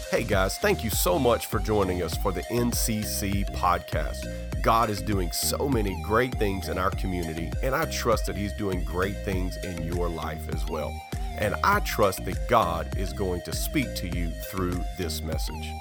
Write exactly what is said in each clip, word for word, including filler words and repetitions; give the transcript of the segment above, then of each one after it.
Hey guys, thank you so much for joining us for the N C C podcast. God is doing so many great things in our community, and I trust that He's doing great things in your life as well. And I trust that God is going to speak to you through this message.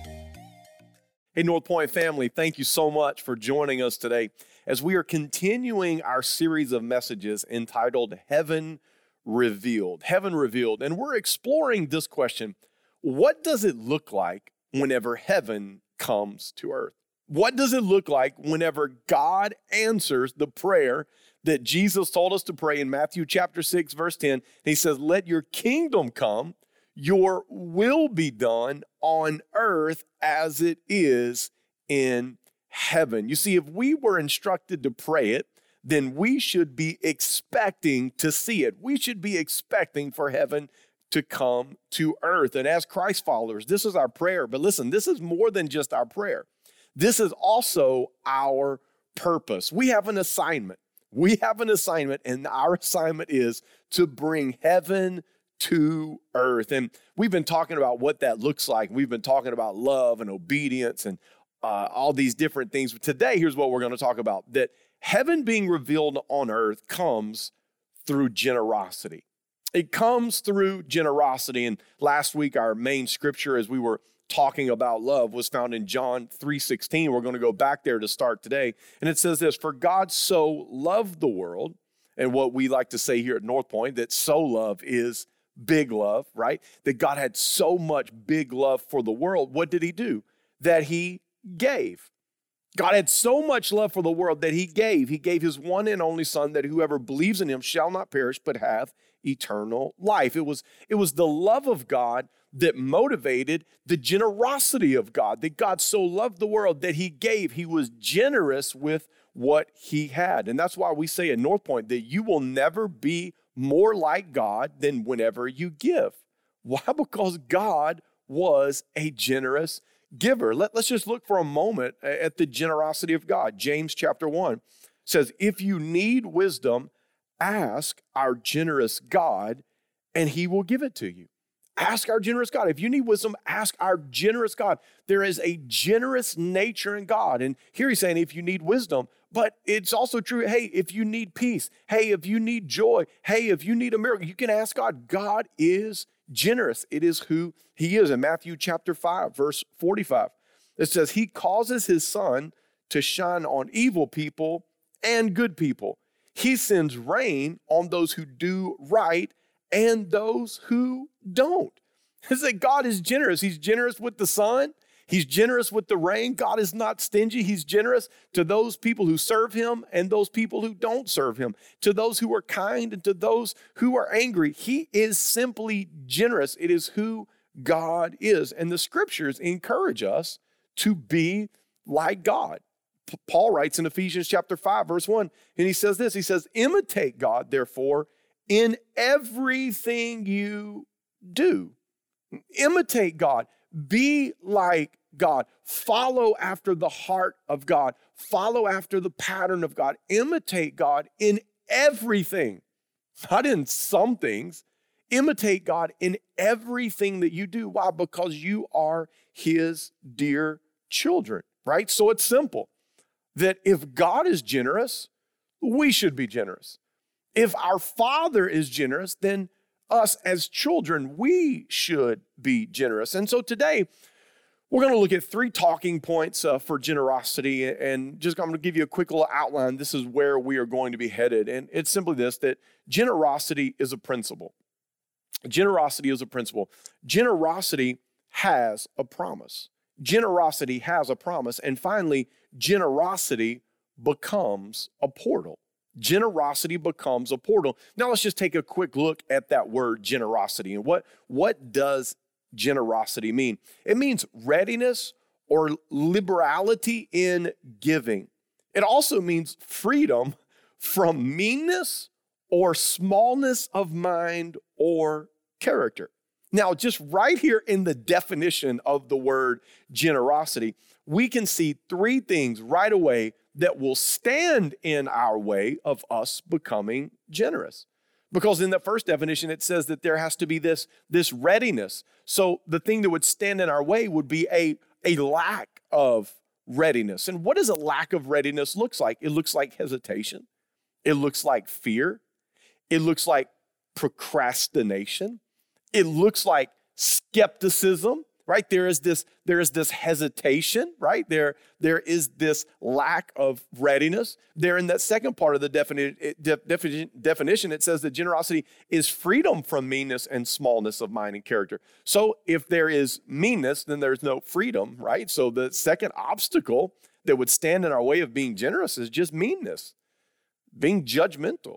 Hey, North Point family, thank you so much for joining us today as we are continuing our series of messages entitled Heaven Revealed. Heaven Revealed. And we're exploring this question: what does it look like whenever heaven comes to earth? What does it look like whenever God answers the prayer that Jesus told us to pray in Matthew chapter six, verse ten? And He says, let your kingdom come, your will be done on earth as it is in heaven. You see, if we were instructed to pray it, then we should be expecting to see it. We should be expecting for heaven to come to earth. And as Christ followers, this is our prayer. But listen, this is more than just our prayer. This is also our purpose. We have an assignment. We have an assignment, and our assignment is to bring heaven to earth. And we've been talking about what that looks like. We've been talking about love and obedience and uh, all these different things. But today, here's what we're going to talk about: that heaven being revealed on earth comes through generosity. It comes through generosity. And last week, our main scripture as we were talking about love was found in John three sixteen. We're going to go back there to start today. And it says this: for God so loved the world, and what we like to say here at North Point, that so love is big love, right? That God had so much big love for the world. What did He do? That He gave. God had so much love for the world that He gave. He gave His one and only Son, that whoever believes in Him shall not perish but have eternal life. It was, it was the love of God that motivated the generosity of God, that God so loved the world that He gave. He was generous with what He had. And that's why we say at North Point that you will never be more like God than whenever you give. Why? Because God was a generous giver. Let, let's just look for a moment at the generosity of God. James chapter one says, if you need wisdom, ask our generous God, and He will give it to you. Ask our generous God. If you need wisdom, ask our generous God. There is a generous nature in God. And here He's saying, if you need wisdom, but it's also true, hey, if you need peace, hey, if you need joy, hey, if you need a miracle, you can ask God. God is generous. It is who He is. In Matthew chapter five, verse forty-five, it says, He causes His sun to shine on evil people and good people. He sends rain on those who do right and those who don't. It's that God is generous. He's generous with the sun. He's generous with the rain. God is not stingy. He's generous to those people who serve Him and those people who don't serve Him, to those who are kind and to those who are angry. He is simply generous. It is who God is. And the scriptures encourage us to be like God. P- Paul writes in Ephesians chapter five, verse one, and he says this, he says, imitate God, therefore, in everything you do. Imitate God. Be like God. Follow after the heart of God. Follow after the pattern of God. Imitate God in everything, not in some things. Imitate God in everything that you do. Why? Because you are His dear children, right? So it's simple that if God is generous, we should be generous. If our Father is generous, then us as children, we should be generous. And so today, we're going to look at three talking points uh, for generosity, and just I'm going to give you a quick little outline. This is where we are going to be headed. And it's simply this, that generosity is a principle. Generosity is a principle. Generosity has a promise. Generosity has a promise. And finally, generosity becomes a portal. Generosity becomes a portal. Now let's just take a quick look at that word generosity. And what, what does generosity mean? It means readiness or liberality in giving. It also means freedom from meanness or smallness of mind or character. Now, just right here in the definition of the word generosity, we can see three things right away that will stand in our way of us becoming generous. Because in the first definition, it says that there has to be this, this readiness. So the thing that would stand in our way would be a, a lack of readiness. And what does a lack of readiness looks like? It looks like hesitation. It looks like fear. It looks like procrastination. It looks like skepticism, right? There is this, there is this hesitation, right? There, there is this lack of readiness. There in that second part of the defini- definition, definition, it says that generosity is freedom from meanness and smallness of mind and character. So if there is meanness, then there's no freedom, right? So the second obstacle that would stand in our way of being generous is just meanness, being judgmental,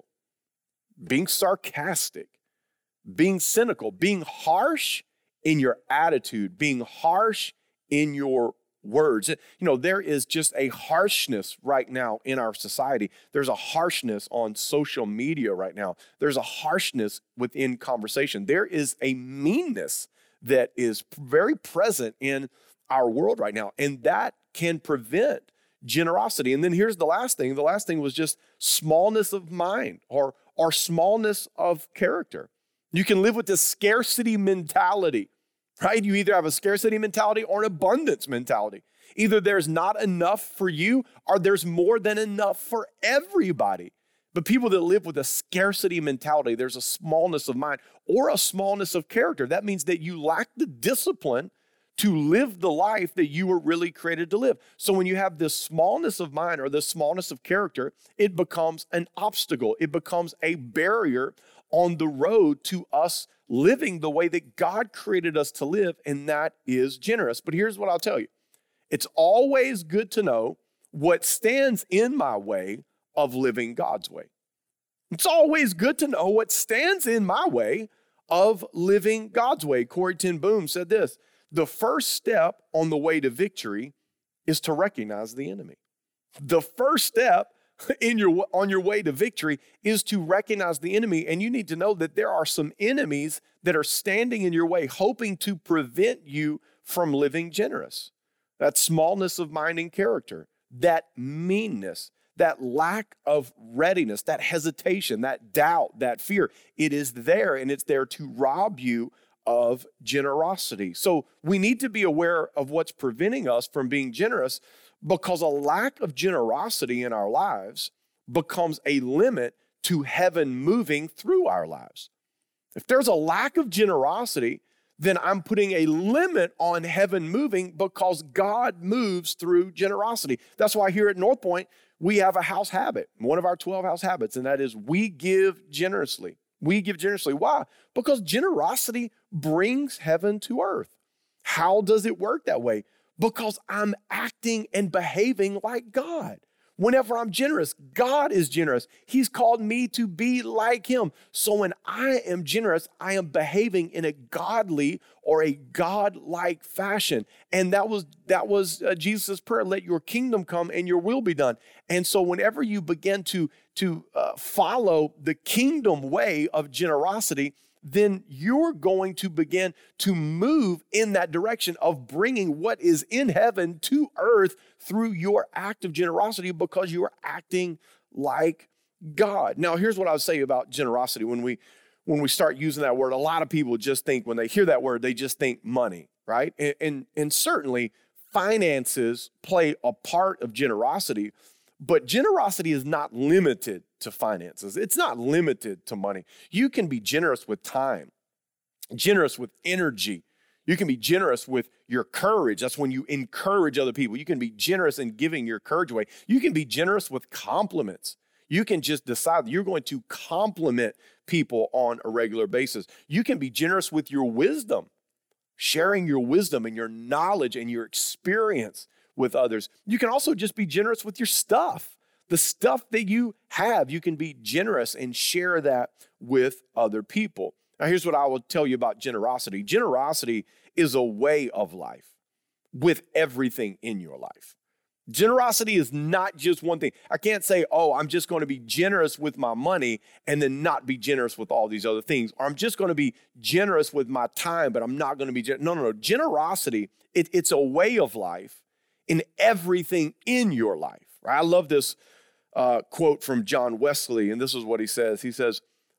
being sarcastic, being cynical, being harsh in your attitude, being harsh in your words. You know, there is just a harshness right now in our society. There's a harshness on social media right now. There's a harshness within conversation. There is a meanness that is very present in our world right now, and that can prevent generosity. And then here's the last thing. The last thing was just smallness of mind or, or smallness of character. You can live with this scarcity mentality, right? You either have a scarcity mentality or an abundance mentality. Either there's not enough for you or there's more than enough for everybody. But people that live with a scarcity mentality, there's a smallness of mind or a smallness of character. That means that you lack the discipline to live the life that you were really created to live. So when you have this smallness of mind or this smallness of character, it becomes an obstacle. It becomes a barrier on the road to us living the way that God created us to live, and that is generous. But here's what I'll tell you. It's always good to know what stands in my way of living God's way. It's always good to know what stands in my way of living God's way. Corrie ten Boom said this: the first step on the way to victory is to recognize the enemy. The first step in your on your way to victory is to recognize the enemy, and you need to know that there are some enemies that are standing in your way, hoping to prevent you from living generous. That smallness of mind and character, that meanness, that lack of readiness, that hesitation, that doubt, that fear, it is there, and it's there to rob you of generosity. So we need to be aware of what's preventing us from being generous, because a lack of generosity in our lives becomes a limit to heaven moving through our lives. If there's a lack of generosity, then I'm putting a limit on heaven moving, because God moves through generosity. That's why here at North Point, we have a house habit, one of our twelve house habits, and that is we give generously. We give generously. Why? Because generosity brings heaven to earth. How does it work that way? Because I'm acting and behaving like God. Whenever I'm generous, God is generous. He's called me to be like him. So when I am generous, I am behaving in a godly or a God-like fashion. And that was that was uh, Jesus' prayer: let your kingdom come and your will be done. And so whenever you begin to, to uh, follow the kingdom way of generosity, then you're going to begin to move in that direction of bringing what is in heaven to earth through your act of generosity, because you are acting like God. Now, here's what I would say about generosity. When we when we start using that word, a lot of people just think, when they hear that word, they just think money, right? And, and, and certainly finances play a part of generosity, but generosity is not limited to finances. It's not limited to money. You can be generous with time, generous with energy. You can be generous with your courage. That's when you encourage other people. You can be generous in giving your courage away. You can be generous with compliments. You can just decide that you're going to compliment people on a regular basis. You can be generous with your wisdom, sharing your wisdom and your knowledge and your experience with others. You can also just be generous with your stuff. The stuff that you have, you can be generous and share that with other people. Now, here's what I will tell you about generosity. Generosity is a way of life with everything in your life. Generosity is not just one thing. I can't say, oh, I'm just going to be generous with my money and then not be generous with all these other things. Or I'm just going to be generous with my time, but I'm not going to be generous. No, no, no. Generosity, it, it's a way of life in everything in your life. Right? I love this uh, quote from John Wesley, and this is what he says. He says,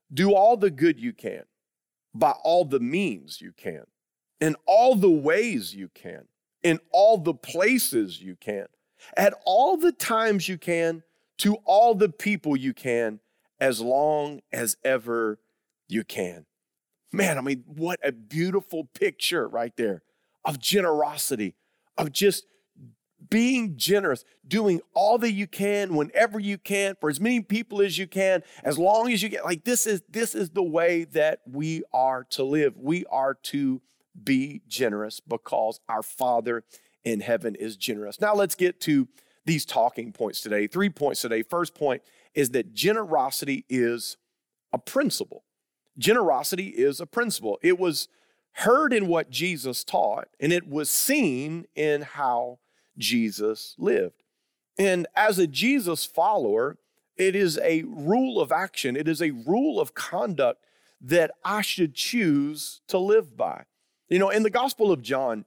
Do all the good you can, by all the means you can, in all the ways you can, in all the places you can, at all the times you can, to all the people you can, as long as ever you can. Man, I mean, what a beautiful picture right there of generosity, of just being generous, doing all that you can, whenever you can, for as many people as you can, as long as you get. Like this is this is the way that we are to live. We are to be generous because our Father in heaven is generous. Now let's get to these talking points today. Three points today. First point is that generosity is a principle. Generosity is a principle. It was heard in what Jesus taught, and it was seen in how Jesus lived. And as a Jesus follower, it is a rule of action. It is a rule of conduct that I should choose to live by. You know, in the Gospel of John,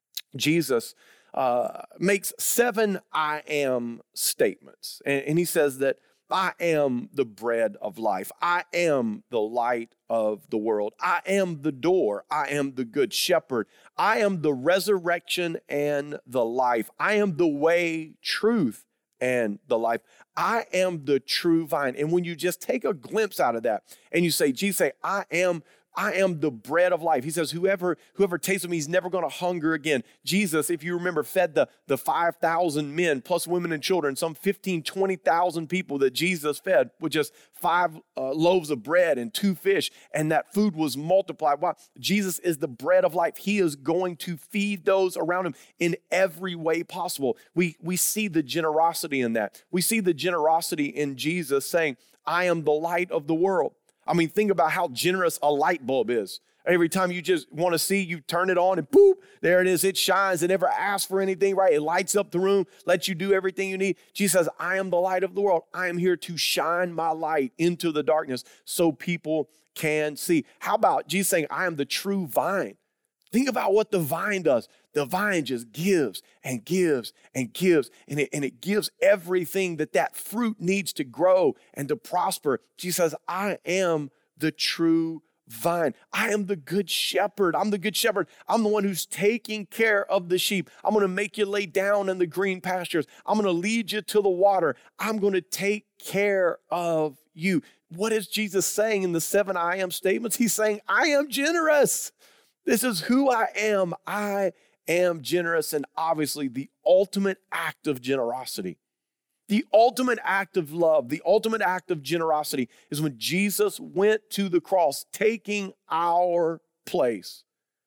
Jesus uh, makes seven I am statements. And, and he says that I am the bread of life. I am the light of the world. I am the door. I am the good shepherd. I am the resurrection and the life. I am the way, truth, and the life. I am the true vine. And when you just take a glimpse out of that and you say, Jesus, say, I am I am the bread of life. He says, whoever whoever tastes of me is never going to hunger again. Jesus, if you remember, fed the, the five thousand men plus women and children, some fifteen, twenty thousand people that Jesus fed with just five uh, loaves of bread and two fish, and that food was multiplied. Wow. Jesus is the bread of life. He is going to feed those around him in every way possible. We, we see the generosity in that. We see the generosity in Jesus saying, I am the light of the world. I mean, think about how generous a light bulb is. Every time you just want to see, you turn it on and boop, there it is. It shines. It never asks for anything, right? It lights up the room, lets you do everything you need. Jesus says, I am the light of the world. I am here to shine my light into the darkness so people can see. How about Jesus saying, I am the true vine? Think about what the vine does. The vine just gives and gives and gives, and it, and it gives everything that that fruit needs to grow and to prosper. Jesus says, I am the true vine. I am the good shepherd. I'm the good shepherd. I'm the one who's taking care of the sheep. I'm going to make you lay down in the green pastures. I'm going to lead you to the water. I'm going to take care of you. What is Jesus saying in the seven I am statements? He's saying, I am generous. This is who I am. I am generous. And obviously the ultimate act of generosity, the ultimate act of love, the ultimate act of generosity is when Jesus went to the cross, taking our place.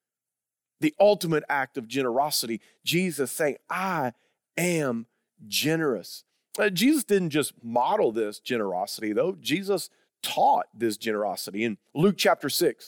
The ultimate act of generosity, Jesus saying, I am generous. Uh, Jesus didn't just model this generosity, though. Jesus taught this generosity. In Luke chapter six,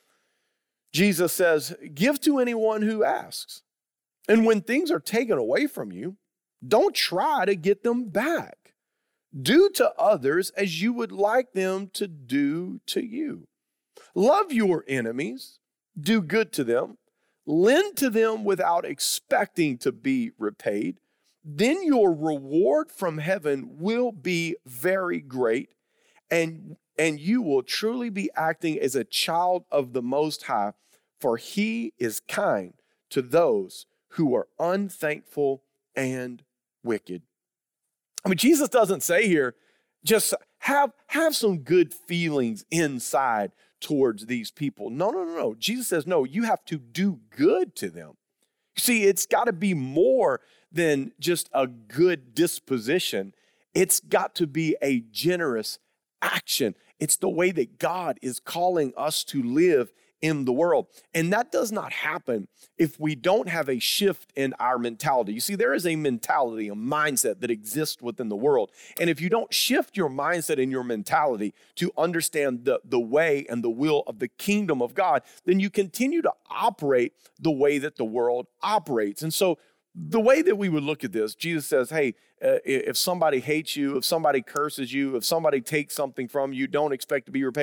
Jesus says, give to anyone who asks. And when things are taken away from you, don't try to get them back. Do to others as you would like them to do to you. Love your enemies. Do good to them. Lend to them without expecting to be repaid. Then your reward from heaven will be very great, and, and you will truly be acting as a child of the Most High, for he is kind to those who are unthankful and wicked. I mean, Jesus doesn't say here, just have, have some good feelings inside towards these people. No, no, no, no. Jesus says, no, you have to do good to them. See, it's got to be more than just a good disposition. It's got to be a generous action. It's the way that God is calling us to live in the world. And that does not happen if we don't have a shift in our mentality. You see, there is a mentality, a mindset that exists within the world. And if you don't shift your mindset and your mentality to understand the, the way and the will of the kingdom of God, then you continue to operate the way that the world operates. And so the way that we would look at this, Jesus says, hey, uh, if somebody hates you, if somebody curses you, if somebody takes something from you, don't expect to be repaid.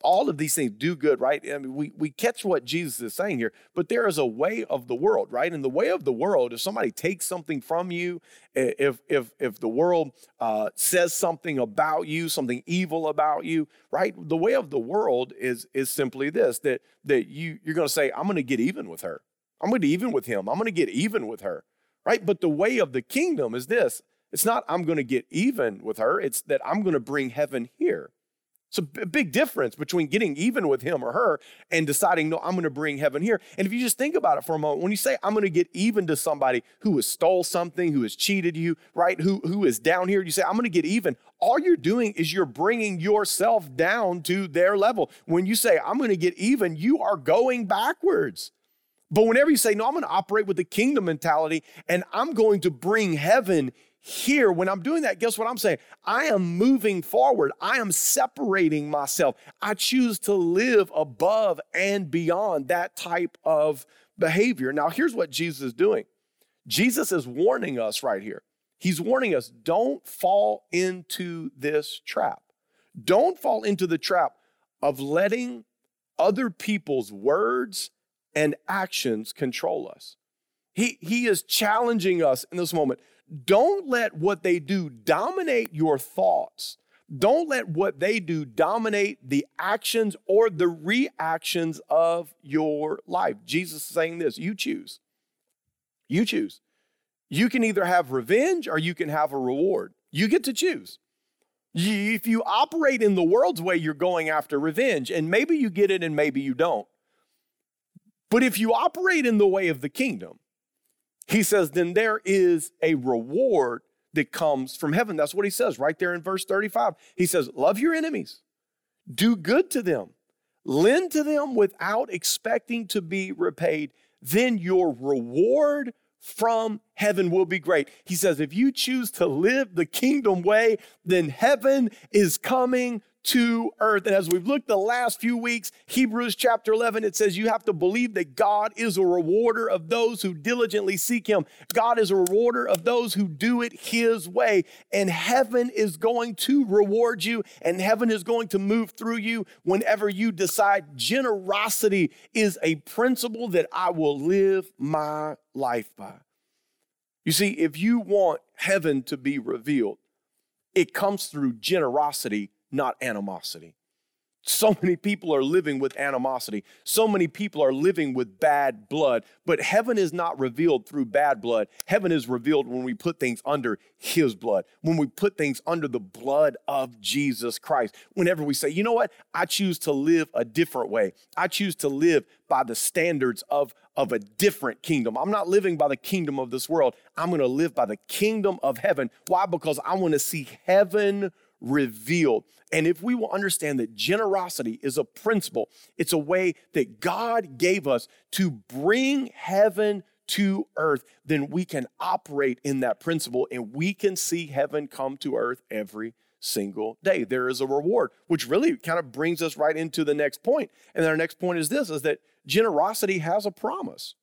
all of these things do good, right? I mean, we, we catch what Jesus is saying here, but there is a way of the world, right? And the way of the world, if somebody takes something from you, if if if the world uh, says something about you, something evil about you, right? The way of the world is is simply this, that that you you're going to say, I'm going to get even with her. I'm going to even with him. I'm going to get even with her, right? But the way of the kingdom is this. It's not I'm going to get even with her. It's that I'm going to bring heaven here. It's a big difference between getting even with him or her and deciding, no, I'm going to bring heaven here. And if you just think about it for a moment, when you say I'm going to get even to somebody who has stole something, who has cheated you, right, who, who is down here, you say, I'm going to get even. All you're doing is you're bringing yourself down to their level. When you say, I'm going to get even, you are going backwards. But whenever you say, no, I'm going to operate with the kingdom mentality and I'm going to bring heaven here, when I'm doing that, guess what I'm saying? I am moving forward. I am separating myself. I choose to live above and beyond that type of behavior. Now, here's what Jesus is doing. Jesus is warning us right here. He's warning us, don't fall into this trap. Don't fall into the trap of letting other people's words and actions control us. He, he is challenging us in this moment. Don't let what they do dominate your thoughts. Don't let what they do dominate the actions or the reactions of your life. Jesus is saying this, you choose. You choose. You can either have revenge or you can have a reward. You get to choose. If you operate in the world's way, you're going after revenge, and maybe you get it and maybe you don't. But if you operate in the way of the kingdom, he says, then there is a reward that comes from heaven. That's what he says right there in verse thirty-five. He says, love your enemies, do good to them, lend to them without expecting to be repaid. Then your reward from heaven will be great. He says, if you choose to live the kingdom way, then heaven is coming to earth. And as we've looked the last few weeks, Hebrews chapter eleven, it says you have to believe that God is a rewarder of those who diligently seek him. God is a rewarder of those who do it his way. And heaven is going to reward you, and heaven is going to move through you whenever you decide generosity is a principle that I will live my life by. You see, if you want heaven to be revealed, it comes through generosity, not animosity. So many people are living with animosity. So many people are living with bad blood. But heaven is not revealed through bad blood. Heaven is revealed when we put things under his blood, when we put things under the blood of Jesus Christ. Whenever we say, you know what? I choose to live a different way. I choose to live by the standards of, of a different kingdom. I'm not living by the kingdom of this world. I'm going to live by the kingdom of heaven. Why? Because I want to see heaven revealed. And if we will understand that generosity is a principle, it's a way that God gave us to bring heaven to earth, then we can operate in that principle and we can see heaven come to earth every single day. There is a reward, which really kind of brings us right into the next point. And our next point is this, is that generosity has a promise.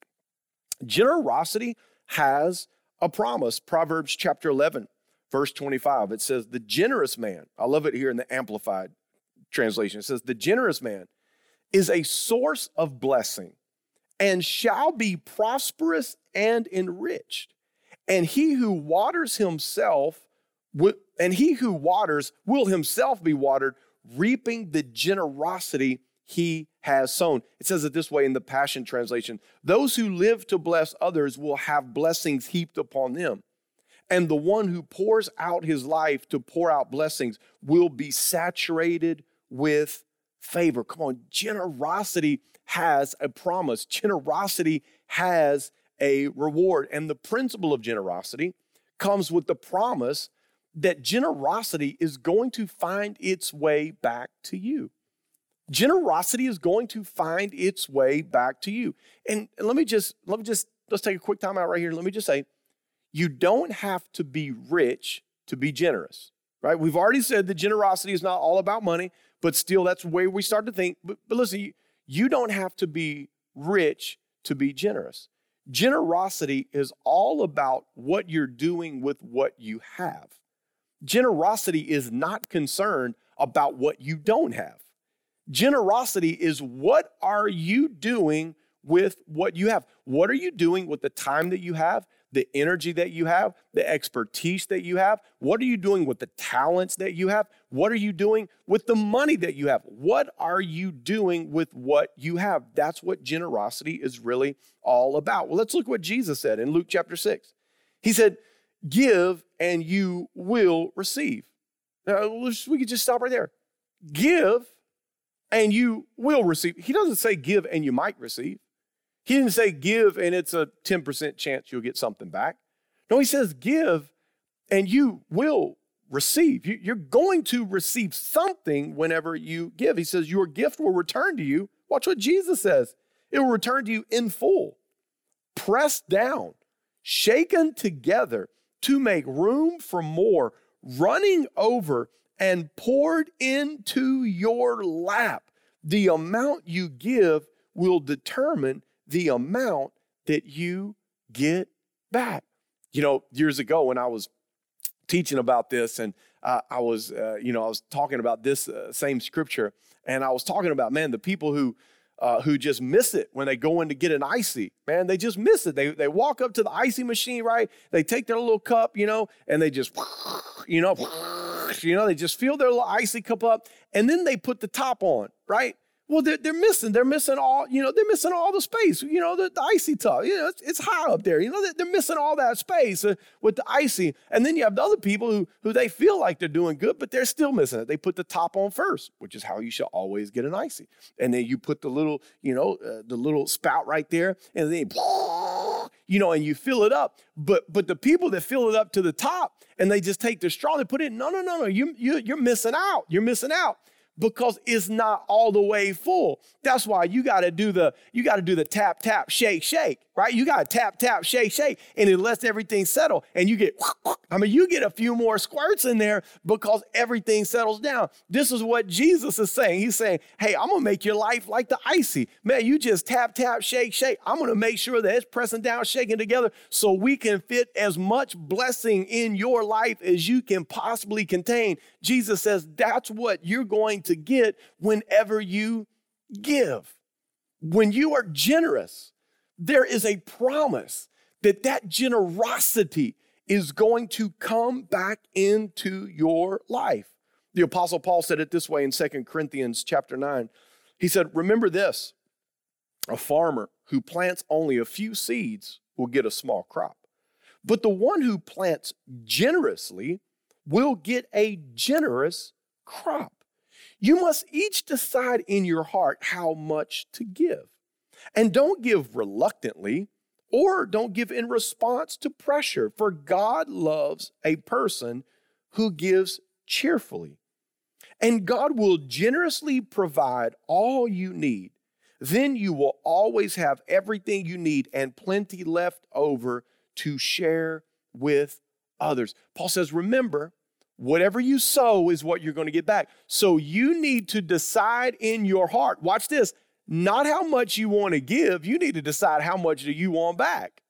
Generosity has a promise. Proverbs chapter eleven. Verse twenty-five, it says, the generous man, I love it here in the Amplified translation. It says, the generous man is a source of blessing and shall be prosperous and enriched. And he who waters himself, and he who waters will himself be watered, reaping the generosity he has sown. It says it this way in the Passion Translation, those who live to bless others will have blessings heaped upon them. And the one who pours out his life to pour out blessings will be saturated with favor. Come on, generosity has a promise. Generosity has a reward. And the principle of generosity comes with the promise that generosity is going to find its way back to you. Generosity is going to find its way back to you. And let me just, let me just, let's take a quick time out right here. Let me just say, you don't have to be rich to be generous, right? We've already said that generosity is not all about money, but still that's the way we start to think. But, but listen, you, you don't have to be rich to be generous. Generosity is all about what you're doing with what you have. Generosity is not concerned about what you don't have. Generosity is what are you doing with what you have? What are you doing with the time that you have, the energy that you have, the expertise that you have? What are you doing with the talents that you have? What are you doing with the money that you have? What are you doing with what you have? That's what generosity is really all about. Well, let's look what Jesus said in Luke chapter six. He said, give and you will receive. Now, we could just stop right there. Give and you will receive. He doesn't say give and you might receive. He didn't say give and it's a ten percent chance you'll get something back. No, he says give and you will receive. You're going to receive something whenever you give. He says your gift will return to you. Watch what Jesus says. It will return to you in full, pressed down, shaken together to make room for more, running over and poured into your lap. The amount you give will determine the amount that you get back. You know, years ago when I was teaching about this and uh, I was, uh, you know, I was talking about this uh, same scripture and I was talking about, man, the people who uh, who just miss it when they go in to get an icy, man, they just miss it. They they walk up to the icy machine, right? They take their little cup, you know, and they just, you know, you know, they just fill their little icy cup up and then they put the top on, right? Well, they're, they're missing, they're missing all, you know, they're missing all the space, you know, the, the icy tub, you know, it's, it's high up there, you know, they're, they're missing all that space uh, with the icy. And then you have the other people who, who they feel like they're doing good, but they're still missing it. They put the top on first, which is how you should always get an icy. And then you put the little, you know, uh, the little spout right there and then, you know, and you fill it up. But but the people that fill it up to the top and they just take the straw and put it, no, no, no, no, you, you, you're missing out. You're missing out. Because it's not all the way full. That's why you got to do the you got to do the tap tap shake shake, right? You got to tap tap shake shake, and it lets everything settle. And you get, I mean, you get a few more squirts in there because everything settles down. This is what Jesus is saying. He's saying, hey, I'm gonna make your life like the icy, man. You just tap tap shake shake. I'm gonna make sure that it's pressing down, shaking together, so we can fit as much blessing in your life as you can possibly contain. Jesus says that's what you're going to get whenever you give. When you are generous, there is a promise that that generosity is going to come back into your life. The Apostle Paul said it this way in Second Corinthians chapter nine. He said, remember this, a farmer who plants only a few seeds will get a small crop, but the one who plants generously will get a generous crop. You must each decide in your heart how much to give. And don't give reluctantly or don't give in response to pressure, for God loves a person who gives cheerfully. And God will generously provide all you need. Then you will always have everything you need and plenty left over to share with others. Paul says, remember, whatever you sow is what you're going to get back. So you need to decide in your heart, watch this, not how much you want to give, you need to decide how much do you want back.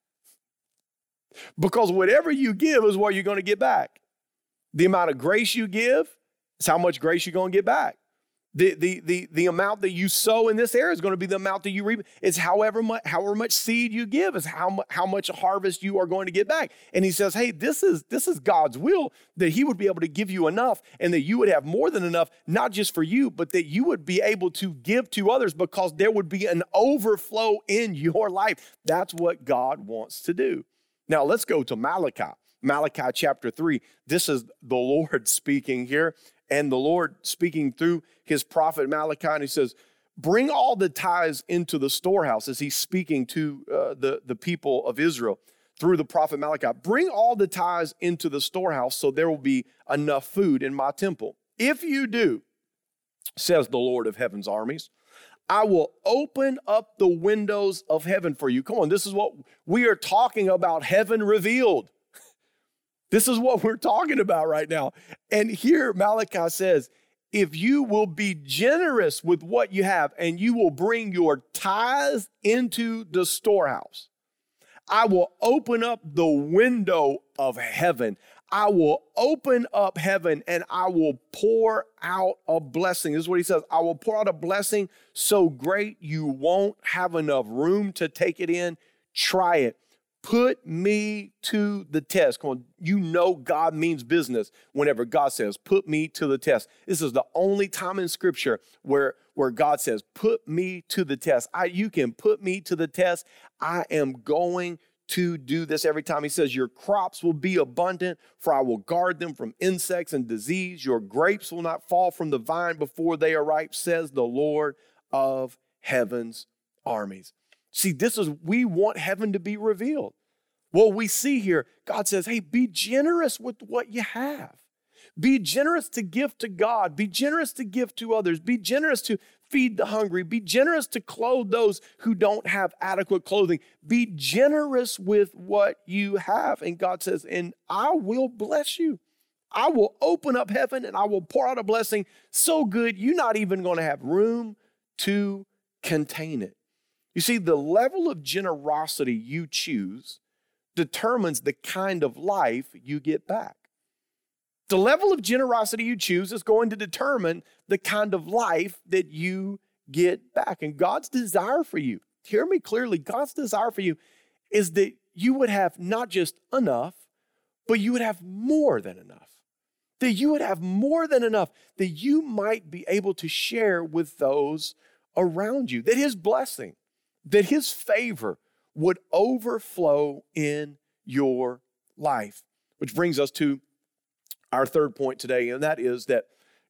Because whatever you give is what you're going to get back. The amount of grace you give is how much grace you're going to get back. The, the, the, the amount that you sow in this area is going to be the amount that you reap. It's however much, however much seed you give is how, mu- how much harvest you are going to get back. And he says, hey, this is, this is God's will, that he would be able to give you enough and that you would have more than enough, not just for you, but that you would be able to give to others because there would be an overflow in your life. That's what God wants to do. Now let's go to Malachi. Malachi chapter three. This is the Lord speaking here. And the Lord speaking through his prophet Malachi, and he says, bring all the tithes into the storehouse, as he's speaking to uh, the, the people of Israel through the prophet Malachi. Bring all the tithes into the storehouse so there will be enough food in my temple. If you do, says the Lord of heaven's armies, I will open up the windows of heaven for you. Come on, this is what we are talking about, heaven revealed. This is what we're talking about right now. And here Malachi says, if you will be generous with what you have and you will bring your tithes into the storehouse, I will open up the window of heaven. I will open up heaven and I will pour out a blessing. This is what he says. I will pour out a blessing so great you won't have enough room to take it in. Try it. Put me to the test. Come on, you know God means business whenever God says, put me to the test. This is the only time in Scripture where, where God says, put me to the test. I, you can put me to the test. I am going to do this every time. He says, your crops will be abundant, for I will guard them from insects and disease. Your grapes will not fall from the vine before they are ripe, says the Lord of heaven's armies. See, this is, we want heaven to be revealed. Well, we see here, God says, hey, be generous with what you have. Be generous to give to God. Be generous to give to others. Be generous to feed the hungry. Be generous to clothe those who don't have adequate clothing. Be generous with what you have. And God says, and I will bless you. I will open up heaven and I will pour out a blessing so good you're not even going to have room to contain it. You see, the level of generosity you choose determines the kind of life you get back. The level of generosity you choose is going to determine the kind of life that you get back. And God's desire for you, hear me clearly, God's desire for you is that you would have not just enough, but you would have more than enough. That you would have more than enough, that you might be able to share with those around you. That his blessing, that his favor would overflow in your life. Which brings us to our third point today, and that is that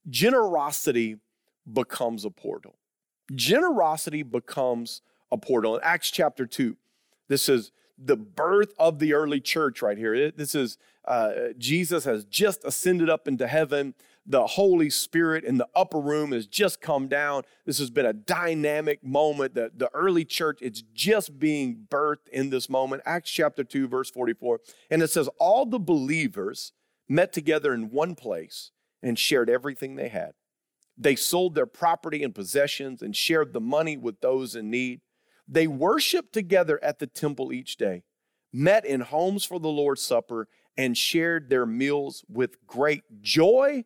generosity becomes a portal. Generosity becomes a portal. In Acts chapter two, this is the birth of the early church right here. This is uh, Jesus has just ascended up into heaven. The Holy Spirit in the upper room has just come down. This has been a dynamic moment. The, the early church, it's just being birthed in this moment. Acts chapter two, verse forty-four. And it says, all the believers met together in one place and shared everything they had. They sold their property and possessions and shared the money with those in need. They worshiped together at the temple each day, met in homes for the Lord's Supper, and shared their meals with great joy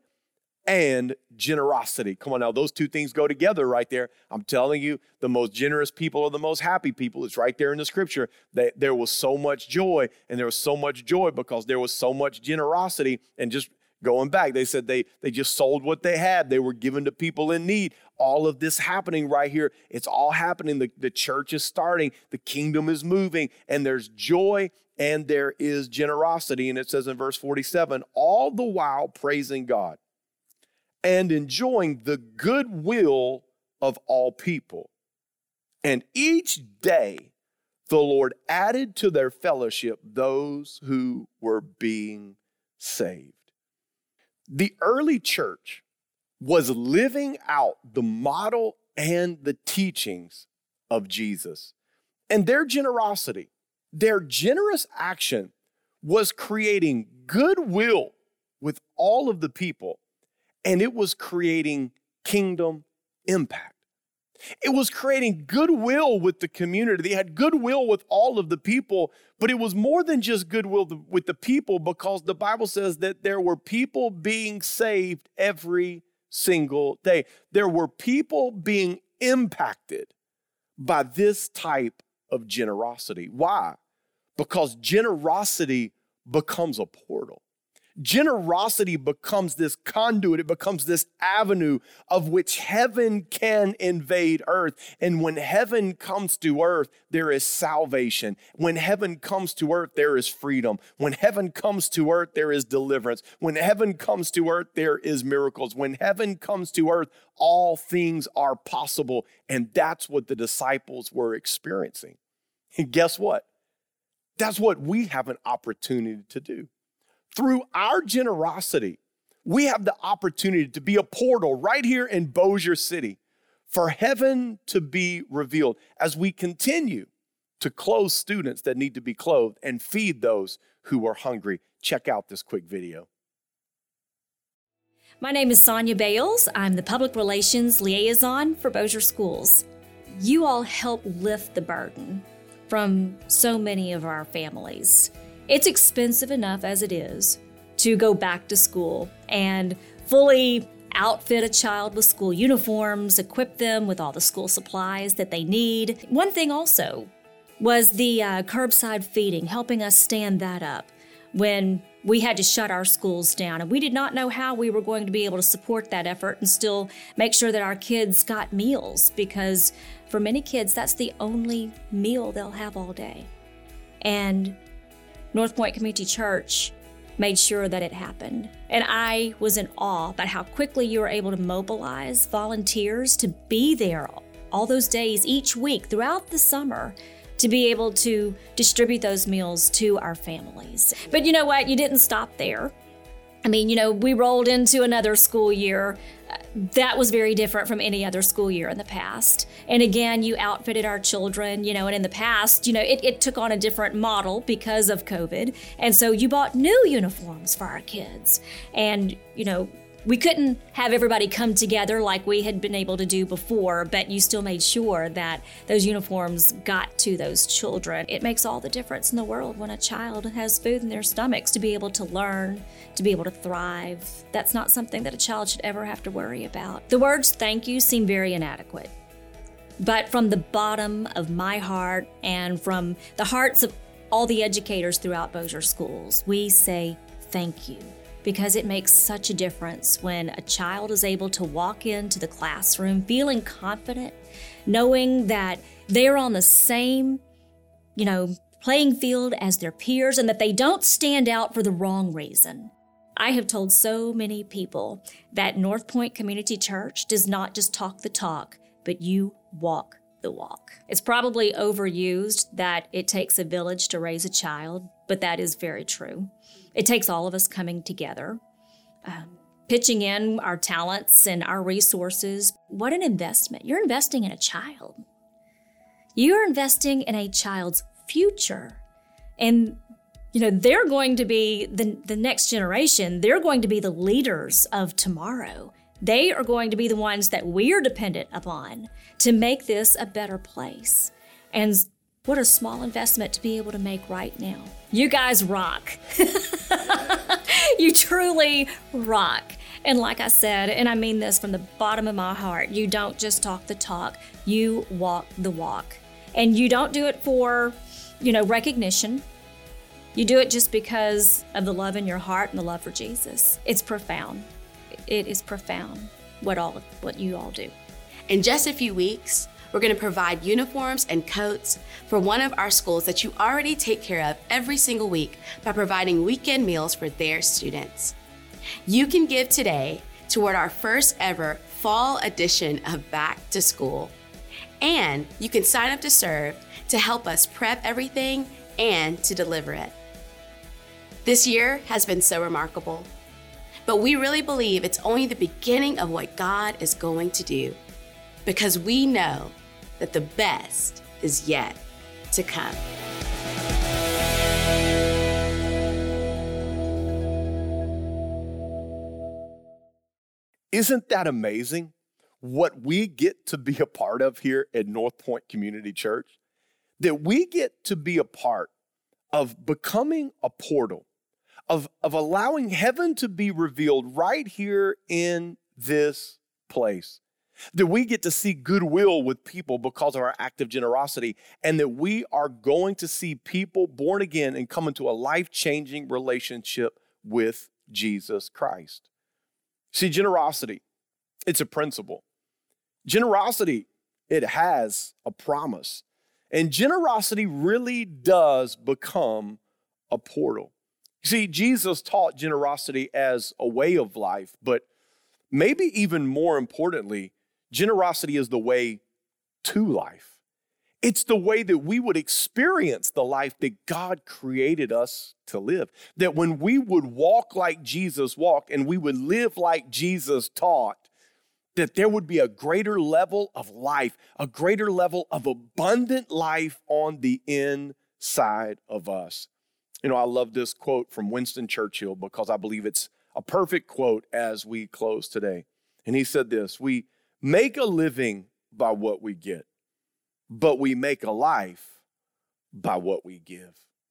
and generosity. Come on now, those two things go together right there. I'm telling you, the most generous people are the most happy people. It's right there in the scripture that there was so much joy, and there was so much joy because there was so much generosity. And just going back, they said they, they just sold what they had. They were given to people in need. All of this happening right here. It's all happening. The, the church is starting. The kingdom is moving, and there's joy and there is generosity. And it says in verse forty-seven, all the while praising God and enjoying the goodwill of all people. And each day the Lord added to their fellowship those who were being saved. The early church was living out the model and the teachings of Jesus. And their generosity, their generous action was creating goodwill with all of the people. And it was creating kingdom impact. It was creating goodwill with the community. They had goodwill with all of the people, but it was more than just goodwill with the people, because the Bible says that there were people being saved every single day. There were people being impacted by this type of generosity. Why? Because generosity becomes a portal. Generosity becomes this conduit. It becomes this avenue of which heaven can invade earth. And when heaven comes to earth, there is salvation. When heaven comes to earth, there is freedom. When heaven comes to earth, there is deliverance. When heaven comes to earth, there is miracles. When heaven comes to earth, all things are possible. And that's what the disciples were experiencing. And guess what? That's what we have an opportunity to do. Through our generosity, we have the opportunity to be a portal right here in Bossier City for heaven to be revealed as we continue to clothe students that need to be clothed and feed those who are hungry. Check out this quick video. My name is Sonia Bales. I'm the Public Relations Liaison for Bossier Schools. You all help lift the burden from so many of our families. It's expensive enough as it is to go back to school and fully outfit a child with school uniforms, equip them with all the school supplies that they need. One thing also was the uh, curbside feeding, helping us stand that up when we had to shut our schools down. And we did not know how we were going to be able to support that effort and still make sure that our kids got meals, because for many kids, that's the only meal they'll have all day. And North Point Community Church made sure that it happened. And I was in awe about how quickly you were able to mobilize volunteers to be there all those days each week throughout the summer to be able to distribute those meals to our families. But you know what? You didn't stop there. I mean, you know, we rolled into another school year. Uh, that was very different from any other school year in the past. And again, you outfitted our children, you know, and in the past, you know, it, it took on a different model because of COVID. And so you bought new uniforms for our kids. And, you know, we couldn't have everybody come together like we had been able to do before, but you still made sure that those uniforms got to those children. It makes all the difference in the world when a child has food in their stomachs to be able to learn, to be able to thrive. That's not something that a child should ever have to worry about. The words thank you seem very inadequate, but from the bottom of my heart and from the hearts of all the educators throughout Bossier schools, we say thank you. Because it makes such a difference when a child is able to walk into the classroom feeling confident, knowing that they're on the same, you know, playing field as their peers and that they don't stand out for the wrong reason. I have told so many people that North Point Community Church does not just talk the talk, but you walk the walk. It's probably overused that it takes a village to raise a child, but that is very true. It takes all of us coming together, um, pitching in our talents and our resources. What an investment. You're investing in a child. You're investing in a child's future. And, you know, they're going to be the, the next generation. They're going to be the leaders of tomorrow. They are going to be the ones that we're dependent upon to make this a better place. And what a small investment to be able to make right now. You guys rock. You truly rock. And like I said, and I mean this from the bottom of my heart, you don't just talk the talk, you walk the walk. And you don't do it for, you know, recognition. You do it just because of the love in your heart and the love for Jesus. It's profound. It is profound what all of, what you all do. In just a few weeks, we're going to provide uniforms and coats for one of our schools that you already take care of every single week by providing weekend meals for their students. You can give today toward our first ever fall edition of Back to School. And you can sign up to serve to help us prep everything and to deliver it. This year has been so remarkable, but we really believe it's only the beginning of what God is going to do, because we know that the best is yet to come. Isn't that amazing what we get to be a part of here at North Point Community Church? That we get to be a part of becoming a portal, of, of allowing heaven to be revealed right here in this place. That we get to see goodwill with people because of our act of generosity, and that we are going to see people born again and come into a life-changing relationship with Jesus Christ. See, generosity, it's a principle. Generosity, it has a promise. And generosity really does become a portal. See, Jesus taught generosity as a way of life, but maybe even more importantly, generosity is the way to life. It's the way that we would experience the life that God created us to live. That when we would walk like Jesus walked and we would live like Jesus taught, that there would be a greater level of life, a greater level of abundant life on the inside of us. You know, I love this quote from Winston Churchill because I believe it's a perfect quote as we close today. And he said this: we make a living by what we get, but we make a life by what we give.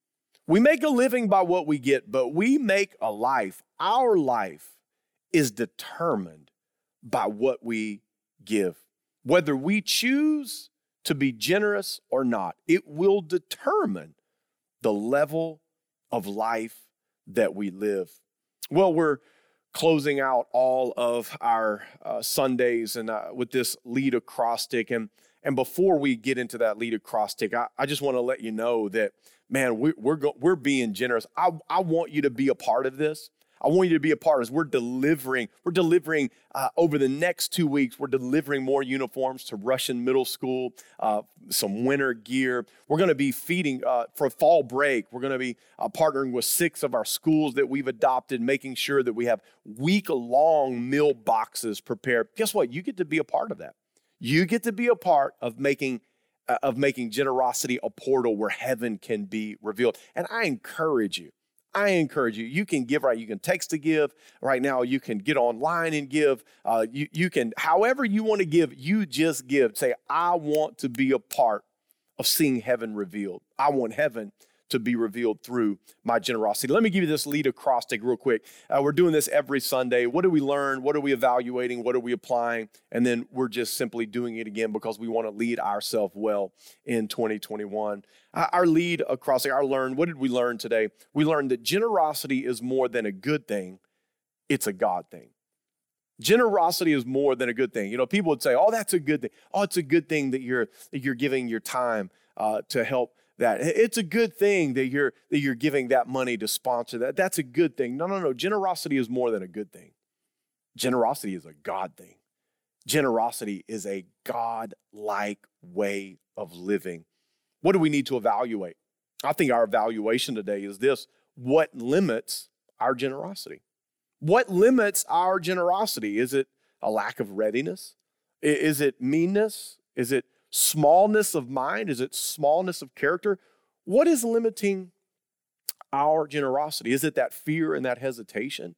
We make a living by what we get, but we make a life. Our life is determined by what we give. Whether we choose to be generous or not, it will determine the level of life that we live. Well, we're closing out all of our uh, Sundays and uh, with this lead acrostic. And, and before we get into that lead acrostic, I, I just want to let you know that, man, we, we're go, we're being generous. I, I want you to be a part of this. I want you to be a part of this. We're delivering, we're delivering uh, over the next two weeks, we're delivering more uniforms to Russian Middle School, uh, some winter gear. We're going to be feeding uh, for fall break. We're going to be uh, partnering with six of our schools that we've adopted, making sure that we have week-long meal boxes prepared. Guess what? You get to be a part of that. You get to be a part of making uh, of making generosity a portal where heaven can be revealed. And I encourage you. I encourage you, you can give, right? You can text to give. Right now, you can get online and give. Uh, you, you can, however you want to give, you just give. Say, I want to be a part of seeing heaven revealed. I want heaven to be revealed through my generosity. Let me give you this lead acrostic real quick. Uh, we're doing this every Sunday. What do we learn? What are we evaluating? What are we applying? And then we're just simply doing it again because we want to lead ourselves well in twenty twenty-one. Uh, our lead acrostic, our learn, what did we learn today? We learned that generosity is more than a good thing. It's a God thing. Generosity is more than a good thing. You know, people would say, oh, that's a good thing. Oh, it's a good thing that you're, that you're giving your time uh, to help that. It's a good thing that you're that you're giving that money to sponsor that. That's a good thing. No, no, no. Generosity is more than a good thing. Generosity is a God thing. Generosity is a God-like way of living. What do we need to evaluate? I think our evaluation today is this: what limits our generosity? What limits our generosity? Is it a lack of readiness? Is it meanness? Is it smallness of mind? Is it smallness of character? What is limiting our generosity? Is it that fear and that hesitation?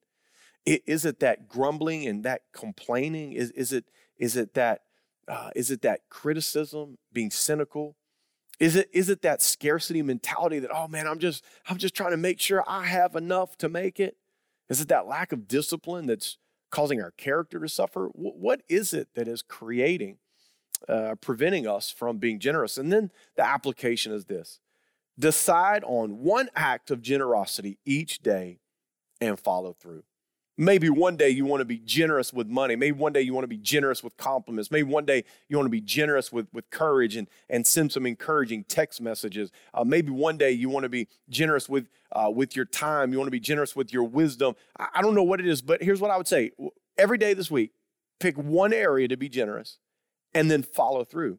Is it that grumbling and that complaining? Is, is it is it that uh, is it that criticism, being cynical? Is it is it that scarcity mentality that, oh man, I'm just I'm just trying to make sure I have enough to make it? Is it that lack of discipline that's causing our character to suffer? What is it that is creating Uh, preventing us from being generous? And then the application is this: decide on one act of generosity each day and follow through. Maybe one day you want to be generous with money. Maybe one day you want to be generous with compliments. Maybe one day you want to be generous with, with courage and, and send some encouraging text messages. Uh, maybe one day you want to be generous with, uh, with your time. You want to be generous with your wisdom. I, I don't know what it is, but here's what I would say. Every day this week, pick one area to be generous and then follow through.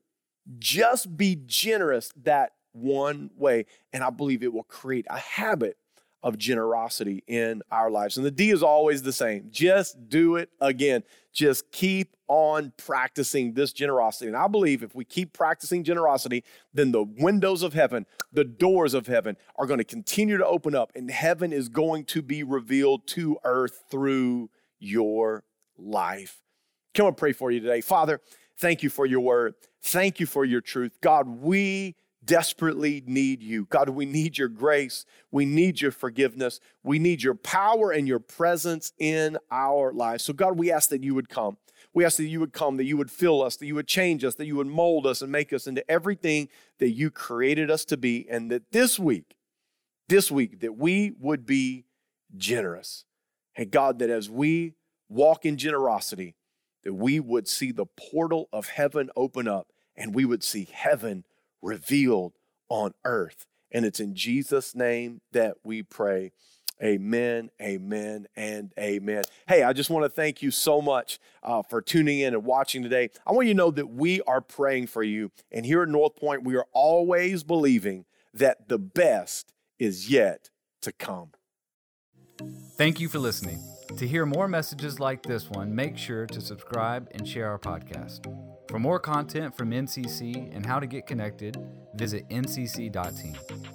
Just be generous that one way, and I believe it will create a habit of generosity in our lives. And the D is always the same. Just do it again. Just keep on practicing this generosity. And I believe if we keep practicing generosity, then the windows of heaven, the doors of heaven are going to continue to open up, and heaven is going to be revealed to earth through your life. Come on, pray for you today. Father, thank you for your word. Thank you for your truth. God, we desperately need you. God, we need your grace. We need your forgiveness. We need your power and your presence in our lives. So God, we ask that you would come. We ask that you would come, that you would fill us, that you would change us, that you would mold us and make us into everything that you created us to be. And that this week, this week, that we would be generous. And God, that as we walk in generosity, that we would see the portal of heaven open up and we would see heaven revealed on earth. And it's in Jesus' name that we pray. Amen, amen, and amen. Hey, I just want to thank you so much uh, for tuning in and watching today. I want you to know that we are praying for you. And here at North Point, we are always believing that the best is yet to come. Thank you for listening. To hear more messages like this one, make sure to subscribe and share our podcast. For more content from N C C and how to get connected, visit N C C dot team.